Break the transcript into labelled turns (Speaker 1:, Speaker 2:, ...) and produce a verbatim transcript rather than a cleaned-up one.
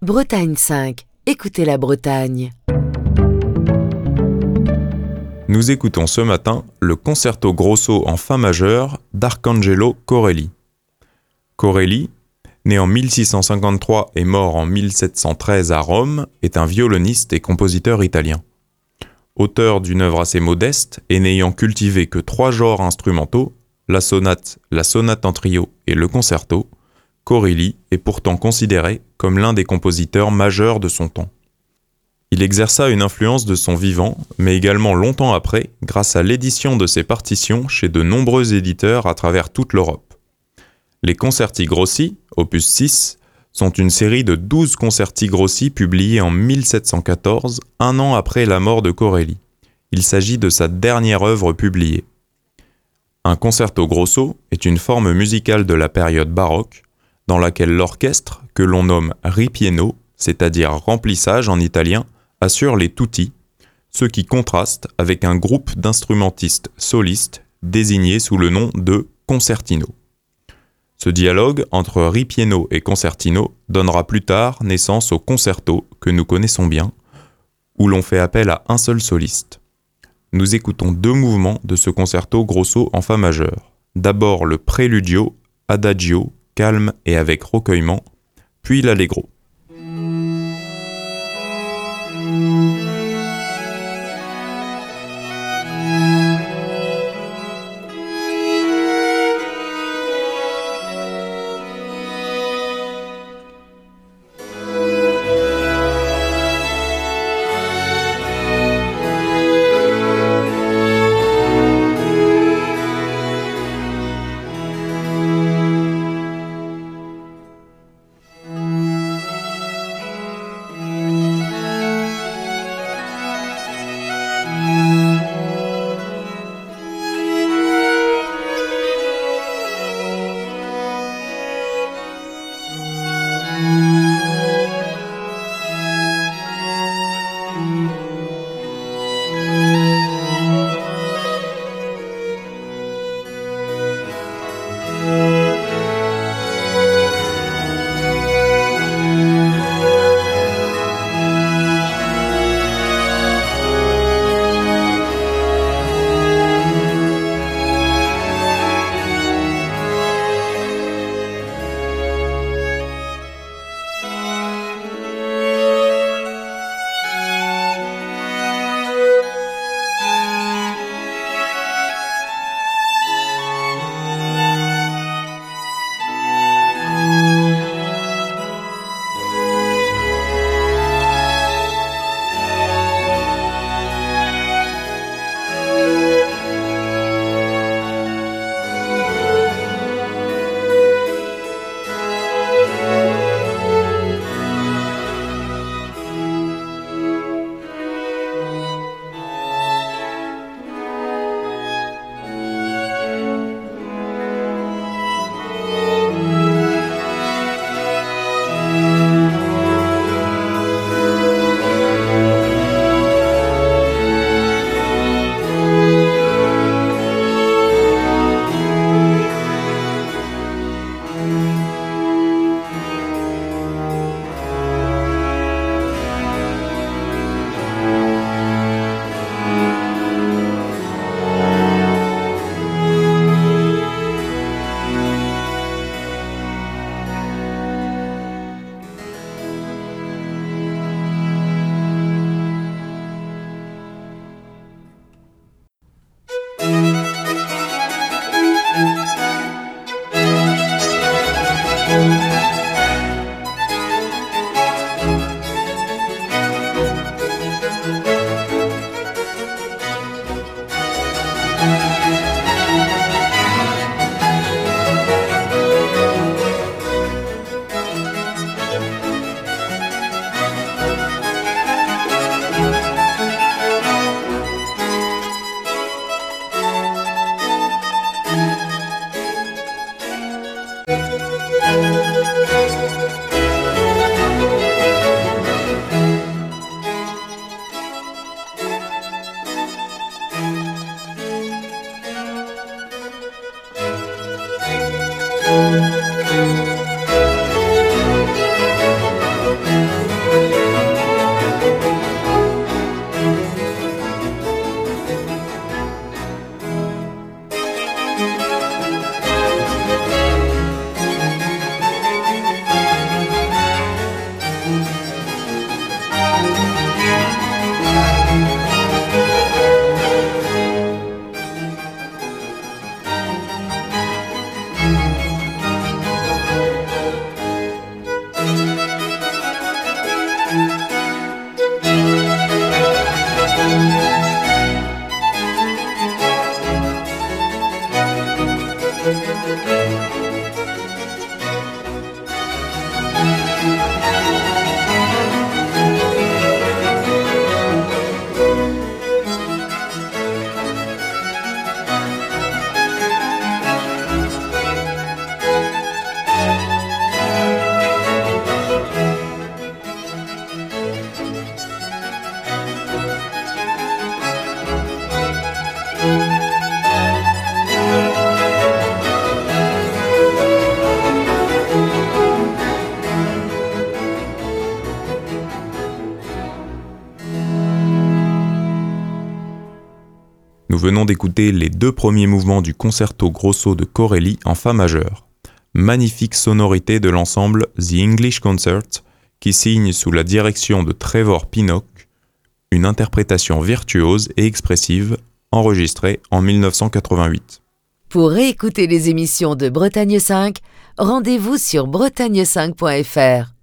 Speaker 1: Bretagne cinq. Écoutez la Bretagne.
Speaker 2: Nous écoutons ce matin le concerto grosso en fa majeur d'Arcangelo Corelli. Corelli, né en mille six cent cinquante-trois et mort en mille sept cent treize à Rome, est un violoniste et compositeur italien. Auteur d'une œuvre assez modeste et n'ayant cultivé que trois genres instrumentaux, la sonate, la sonate en trio et le concerto, Corelli est pourtant considéré comme l'un des compositeurs majeurs de son temps. Il exerça une influence de son vivant, mais également longtemps après, grâce à l'édition de ses partitions chez de nombreux éditeurs à travers toute l'Europe. Les Concerti Grossi, opus six, sont une série de douze concerti grossi publiés en mille sept cent quatorze, un an après la mort de Corelli. Il s'agit de sa dernière œuvre publiée. Un concerto grosso est une forme musicale de la période baroque, dans laquelle l'orchestre, que l'on nomme ripieno, c'est-à-dire remplissage en italien, assure les tutti, ce qui contraste avec un groupe d'instrumentistes solistes désignés sous le nom de concertino. Ce dialogue entre ripieno et concertino donnera plus tard naissance au concerto que nous connaissons bien, où l'on fait appel à un seul soliste. Nous écoutons deux mouvements de ce concerto grosso en fa majeur. D'abord le préludio, adagio, calme et avec recueillement, puis l'allegro. venons d'écouter les deux premiers mouvements du concerto grosso de Corelli en fa majeur. Magnifique sonorité de l'ensemble The English Concert, qui signe sous la direction de Trevor Pinnock une interprétation virtuose et expressive enregistrée en mille neuf cent quatre-vingt-huit.
Speaker 1: Pour réécouter les émissions de Bretagne cinq, rendez-vous sur bretagne cinq point f r.